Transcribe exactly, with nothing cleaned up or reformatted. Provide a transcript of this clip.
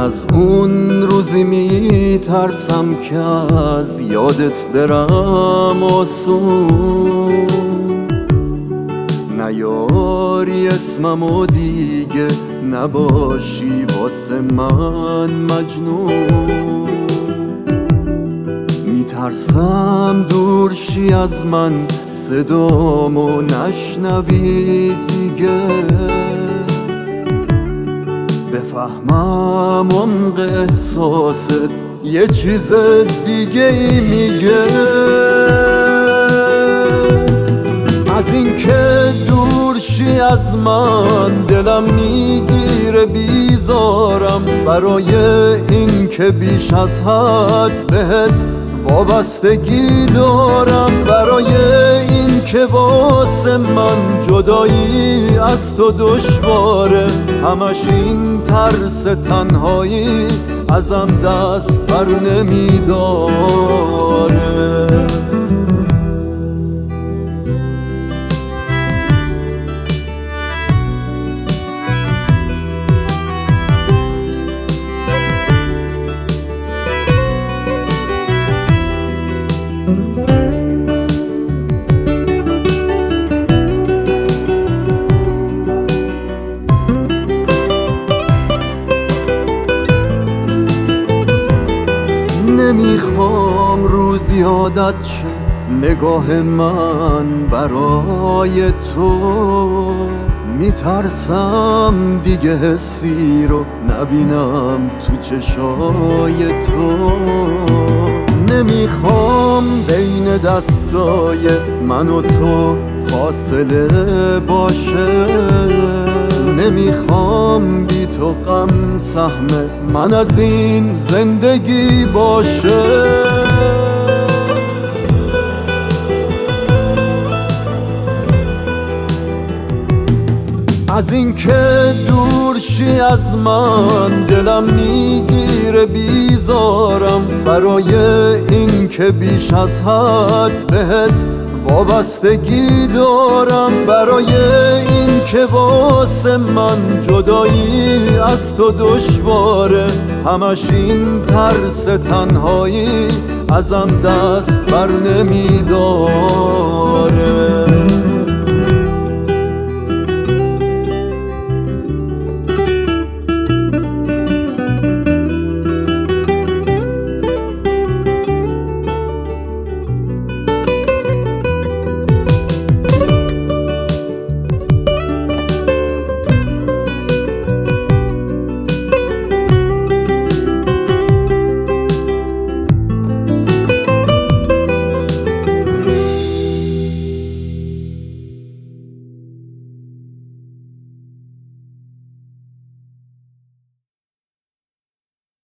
از اون روزی میترسم که از یادت برم آسون، نیاری اسممو دیگه نباشی واسه من مجنون. میترسم دور شی از من، صدامو نشنوی دیگه، بفهمم عمق احساست یه چیز دیگه ای میگه. از این که دور شی از من دلم میگیره بیزارم، برای این که بیش از حد بهت وابستگی دارم، برای این که واسه من جدایی از تو دشواره، همش این ترس تنهایی ازم دست بر نمیداره. نمیخوام روزی عادت شه نگاه من برای تو، میترسم دیگه حسی رو نبینم تو چشای تو. نمیخوام بین دستای من و تو فاصله باشه، نمیخوام بی تو غم سهم من از این زندگی باشه. از این که دور شی از من دلم میگیره بیزارم، برای این که بیش از حد بهت وابستگی دارم، برای این که واسه من جدایی از تو دشواره، همش این ترس تنهایی ازم دست بر نمیداره.